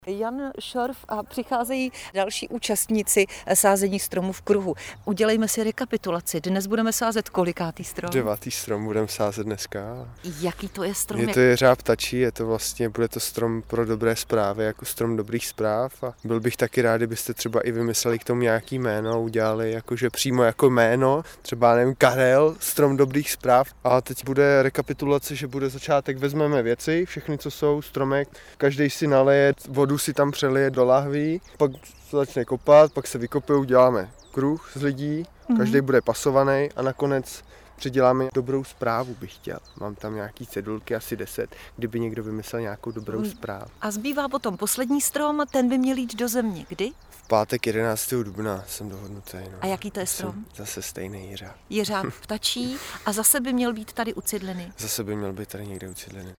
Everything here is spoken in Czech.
Jan Šorf a přicházejí další účastníci sázení stromů v kruhu. Udělejme si rekapitulaci. Dnes budeme sázet kolikátý strom? 9. strom budeme sázet dneska. Jaký to je strom? Je to jeřáb ptačí, bude to strom pro dobré zprávy, jako strom dobrých zpráv. A byl bych taky rád, kdybyste třeba i vymysleli k tomu nějaký jméno, udělali jakože přímo jako jméno, třeba nevím, Karel, strom dobrých zpráv. A teď bude rekapitulace, že bude začátek, vezmeme věci, všechny, co jsou, stromek, každý si naleje, vodu si tam přelije do lahví, pak se začne kopat, pak se vykopuje, uděláme kruh z lidí, každý bude pasovaný a nakonec předěláme dobrou zprávu, bych chtěl. Mám tam nějaký cedulky, asi 10, kdyby někdo vymyslel nějakou dobrou zprávu. A zbývá potom poslední strom, ten by měl jít do země. Kdy? V pátek 11. dubna jsem dohodnutý. No. A jaký to je strom? Zase stejný jeřáb. Jeřáb ptačí a zase by měl být tady u Cidliny. Zase by měl být tady někde u Cidliny.